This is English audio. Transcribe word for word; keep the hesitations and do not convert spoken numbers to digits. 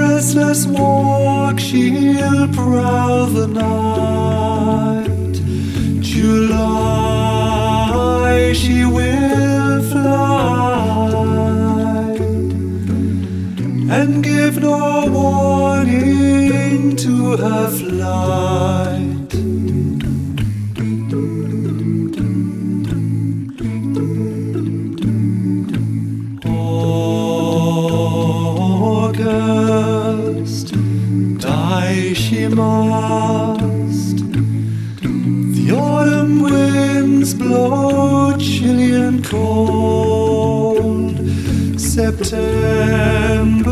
restless walk she'll prowl the night. July she will fly and give no warning to her flight. August, die she must. The autumn winds blow chilly and cold. September